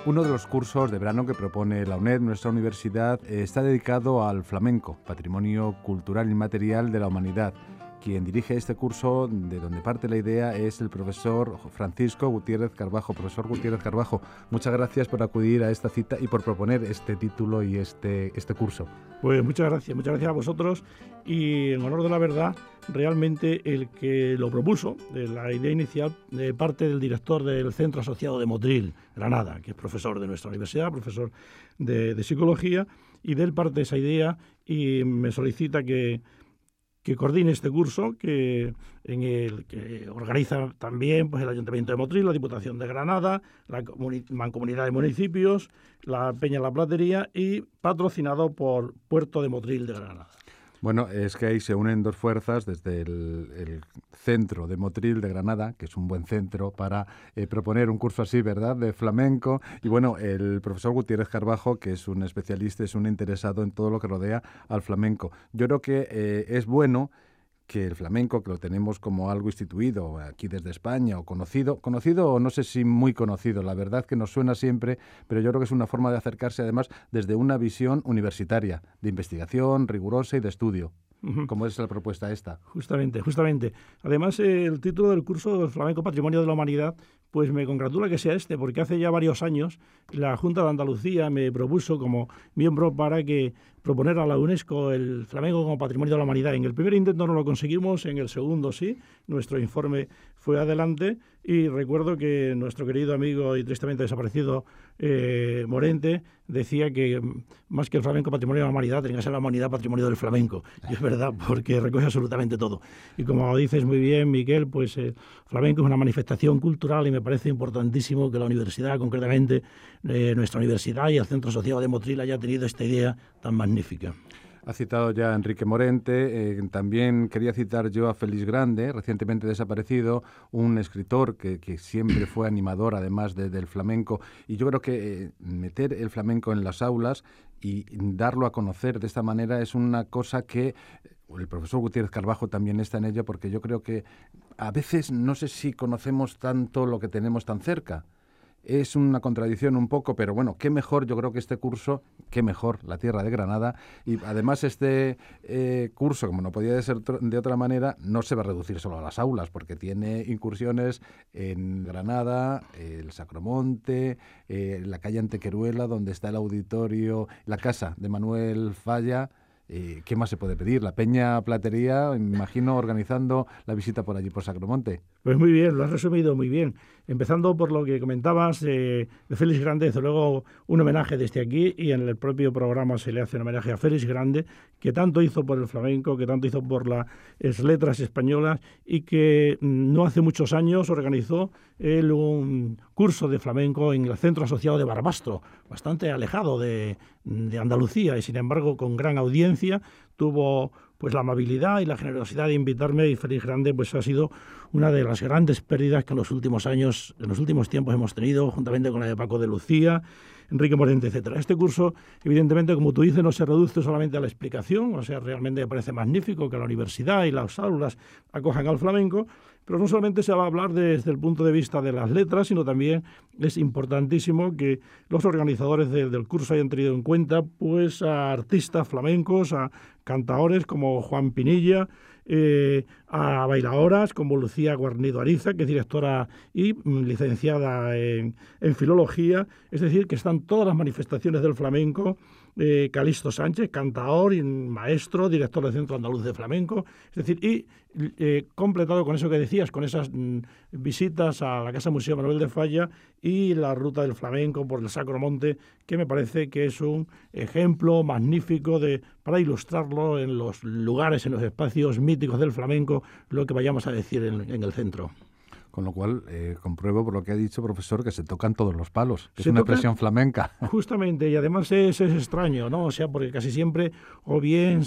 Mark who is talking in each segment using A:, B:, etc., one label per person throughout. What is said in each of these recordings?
A: Uno de los cursos de verano que propone la UNED, nuestra universidad, está dedicado al flamenco, patrimonio cultural inmaterial de la humanidad. Quien dirige este curso, de donde parte la idea, es el profesor Francisco Gutiérrez Carbajo. Profesor Gutiérrez Carbajo, muchas gracias por acudir a esta cita y por proponer este título y este curso.
B: Pues muchas gracias a vosotros, y en honor de la verdad, realmente el que lo propuso, de la idea inicial, parte del director del Centro Asociado de Motril, Granada, que es profesor de nuestra universidad, profesor de psicología, y de él parte esa idea y me solicita que coordine este curso que organiza también pues, el Ayuntamiento de Motril, la Diputación de Granada, la Mancomunidad de Municipios, la Peña La Platería, y patrocinado por Puerto de Motril de Granada.
A: Bueno, es que ahí se unen dos fuerzas desde el centro de Motril de Granada, que es un buen centro para proponer un curso así, ¿verdad?, de flamenco. Y bueno, el profesor Gutiérrez Carbajo, que es un especialista, es un interesado en todo lo que rodea al flamenco. Yo creo que es bueno que el flamenco, que lo tenemos como algo instituido aquí desde España, o conocido o no sé si muy conocido, la verdad que nos suena siempre, pero yo creo que es una forma de acercarse además desde una visión universitaria, de investigación rigurosa y de estudio. ¿Cómo es la propuesta esta?
B: Justamente. Además, el título del curso, el Flamenco Patrimonio de la Humanidad, pues me congratula que sea este, porque hace ya varios años la Junta de Andalucía me propuso como miembro para proponer a la UNESCO el flamenco como Patrimonio de la Humanidad. En el primer intento no lo conseguimos, en el segundo sí, nuestro informe fue adelante, y recuerdo que nuestro querido amigo y tristemente desaparecido Morente decía que más que el flamenco Patrimonio de la Humanidad tenía que ser la humanidad Patrimonio del flamenco. Y es verdad, porque recoge absolutamente todo. Y como dices muy bien, Miquel, pues el flamenco es una manifestación cultural, y me parece importantísimo que la universidad, concretamente nuestra universidad y el Centro Asociado de Motril, haya tenido esta idea tan magnífica.
A: Ha citado ya a Enrique Morente, también quería citar yo a Félix Grande, recientemente desaparecido, un escritor que siempre fue animador además del flamenco, y yo creo que meter el flamenco en las aulas y darlo a conocer de esta manera es una cosa que el profesor Gutiérrez Carbajo también está en ello, porque yo creo que a veces no sé si conocemos tanto lo que tenemos tan cerca. Es una contradicción un poco, pero bueno, qué mejor, yo creo que este curso, qué mejor, la tierra de Granada. Y además este curso, como no podía ser de otra manera, no se va a reducir solo a las aulas, porque tiene incursiones en Granada, el Sacromonte, la calle Antequeruela, donde está el auditorio, la casa de Manuel Falla. ¿Qué más se puede pedir? La Peña Platería, me imagino, organizando la visita por allí, por Sacromonte.
B: Pues muy bien, lo has resumido muy bien. Empezando por lo que comentabas de Félix Grande, desde luego un homenaje desde aquí, y en el propio programa se le hace un homenaje a Félix Grande, que tanto hizo por el flamenco, que tanto hizo por las letras españolas, y que no hace muchos años organizó él un curso de flamenco en el Centro Asociado de Barbastro, bastante alejado de Andalucía, y sin embargo con gran audiencia. Tuvo pues la amabilidad y la generosidad de invitarme, y Félix Grande pues ha sido una de las grandes pérdidas que en los últimos tiempos hemos tenido, juntamente con la de Paco de Lucía, Enrique Morente, etcétera. Este curso, evidentemente, como tú dices, no se reduce solamente a la explicación, o sea, realmente me parece magnífico que la universidad y las aulas acojan al flamenco, pero no solamente se va a hablar desde el punto de vista de las letras, sino también es importantísimo que los organizadores del curso hayan tenido en cuenta pues a artistas flamencos, a cantaores como Juan Pinilla, a bailadoras como Lucía Guarnido Ariza, que es directora y licenciada en filología. Es decir, que están todas las manifestaciones del flamenco. Calixto Sánchez, cantaor y maestro, director del Centro Andaluz de Flamenco. Es decir, y completado con eso que decías, con esas visitas a la Casa Museo Manuel de Falla y la ruta del flamenco por el Sacromonte, que me parece que es un ejemplo magnífico para ilustrarlo en los lugares, en los espacios míticos del flamenco, lo que vayamos a decir en el centro.
A: Con lo cual, compruebo por lo que ha dicho, profesor, que se tocan todos los palos, que es una expresión flamenca.
B: Justamente, y además es extraño, ¿no? O sea, porque casi siempre, o bien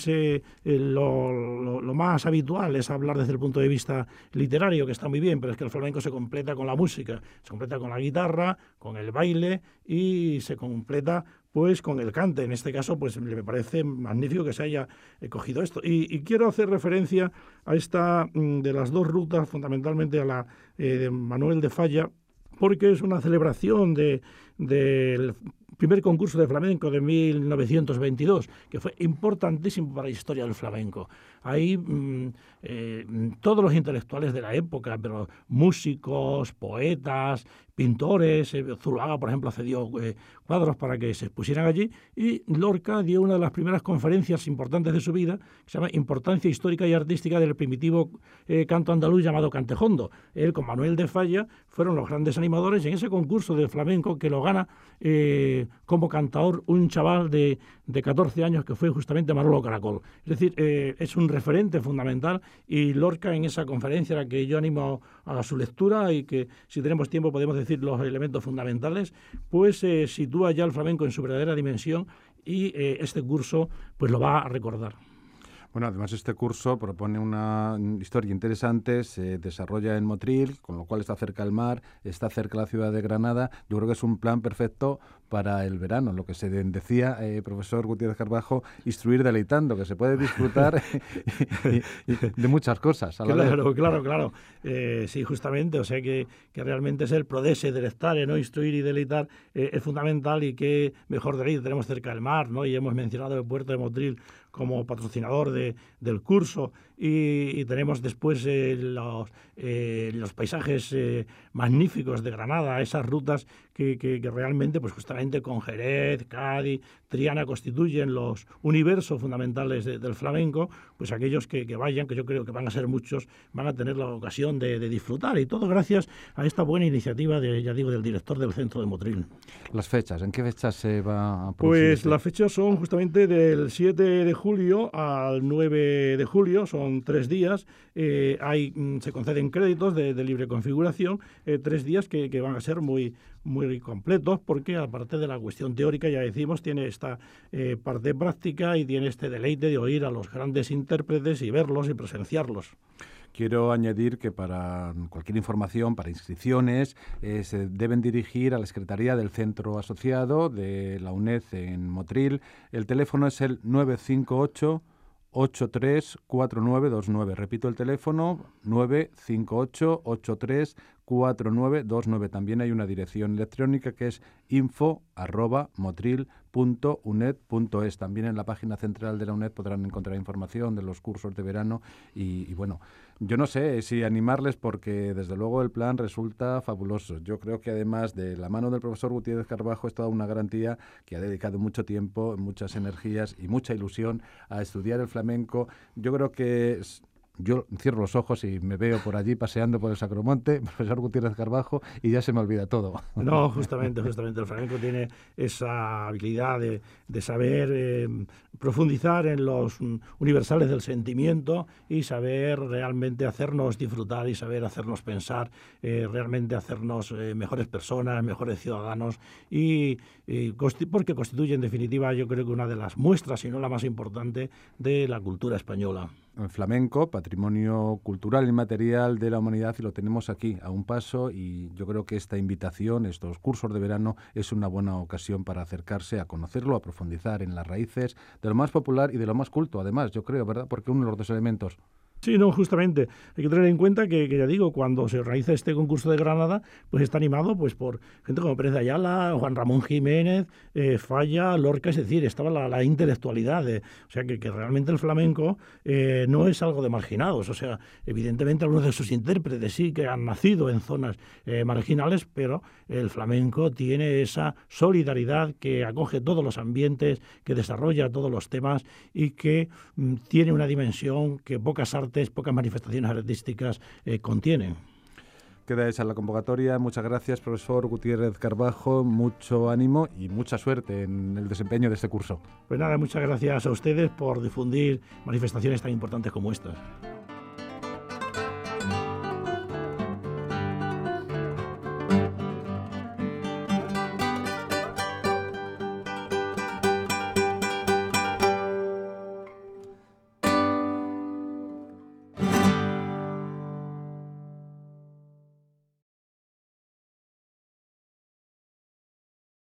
B: lo más habitual es hablar desde el punto de vista literario, que está muy bien, pero es que el flamenco se completa con la música, se completa con la guitarra, con el baile, y se completa pues con el cante. En este caso, pues me parece magnífico que se haya cogido esto. Y quiero hacer referencia a esta de las dos rutas, fundamentalmente a la de Manuel de Falla, porque es una celebración del primer concurso de flamenco de 1922, que fue importantísimo para la historia del flamenco. Ahí todos los intelectuales de la época, pero músicos, poetas, pintores, Zuloaga, por ejemplo, cedió cuadros para que se expusieran allí, y Lorca dio una de las primeras conferencias importantes de su vida, que se llama Importancia Histórica y Artística del primitivo canto andaluz llamado cantejondo. Él con Manuel de Falla fueron los grandes animadores en ese concurso de flamenco que lo gana como cantador un chaval de 14 años que fue justamente Manolo Caracol. Es decir, es un referente fundamental, y Lorca en esa conferencia, a la que yo animo a su lectura y que si tenemos tiempo podemos decir los elementos fundamentales, pues sitúa ya el flamenco en su verdadera dimensión, y este curso pues lo va a recordar.
A: Bueno, además este curso propone una historia interesante, se desarrolla en Motril, con lo cual está cerca del mar, está cerca de la ciudad de Granada. Yo creo que es un plan perfecto para el verano, lo que se decía, profesor Gutiérrez Carbajo, instruir deleitando, que se puede disfrutar de muchas cosas.
B: Claro. Sí, justamente, o sea que realmente es el prodese delectare, ¿no? Instruir y deleitar es fundamental, y qué mejor deleite tenemos cerca del mar, ¿no? Y hemos mencionado el puerto de Motril como patrocinador del curso, y tenemos después los paisajes magníficos de Granada, esas rutas que realmente, pues justamente con Jerez, Cádiz, Triana constituyen los universos fundamentales del flamenco. Pues aquellos que vayan, que yo creo que van a ser muchos, van a tener la ocasión de disfrutar, y todo gracias a esta buena iniciativa del director del centro de Motril.
A: Las fechas, ¿en qué fechas se va a producir?
B: Pues las fechas son justamente del 7 de julio al 9 de julio, son 3 días. Se conceden créditos de libre configuración, 3 días que van a ser muy completos, porque aparte de la cuestión teórica, ya decimos, tiene esta parte práctica, y tiene este deleite de oír a los grandes intérpretes y verlos y presenciarlos.
A: Quiero añadir que para cualquier información, para inscripciones, se deben dirigir a la Secretaría del Centro Asociado de la UNED en Motril. El teléfono es el 958 834929. Repito el teléfono, 958 834929. También hay una dirección electrónica que es info@motril.uned.es. También en la página central de la UNED podrán encontrar información de los cursos de verano, y bueno, yo no sé si animarles, porque desde luego el plan resulta fabuloso. Yo creo que además de la mano del profesor Gutiérrez Carbajo es toda una garantía, que ha dedicado mucho tiempo, muchas energías y mucha ilusión a estudiar el flamenco. Yo creo que yo cierro los ojos y me veo por allí paseando por el Sacromonte, profesor Gutiérrez Carbajo, y ya se me olvida todo.
B: No, justamente el flamenco tiene esa habilidad de saber profundizar en los universales del sentimiento, y saber realmente hacernos disfrutar, y saber hacernos pensar, realmente hacernos mejores personas, mejores ciudadanos, porque constituye en definitiva, yo creo que una de las muestras, si no la más importante, de la cultura española.
A: El flamenco, patrimonio cultural y material de la humanidad, y lo tenemos aquí a un paso, y yo creo que esta invitación, estos cursos de verano, es una buena ocasión para acercarse a conocerlo, a profundizar en las raíces de lo más popular y de lo más culto, además, yo creo, ¿verdad? Porque uno de los dos elementos.
B: Sí, no, justamente. Hay que tener en cuenta que ya digo, cuando se organiza este concurso de Granada, pues está animado pues por gente como Pérez de Ayala, Juan Ramón Jiménez, Falla, Lorca, es decir, estaba la intelectualidad. O sea, que realmente el flamenco no es algo de marginados. O sea, evidentemente algunos de sus intérpretes sí que han nacido en zonas marginales, pero el flamenco tiene esa solidaridad que acoge todos los ambientes, que desarrolla todos los temas, y que tiene una dimensión que pocas manifestaciones artísticas contienen.
A: Queda hecha la convocatoria. Muchas gracias, profesor Gutiérrez Carbajo. Mucho ánimo y mucha suerte en el desempeño de este curso.
B: Pues nada, muchas gracias a ustedes por difundir manifestaciones tan importantes como estas.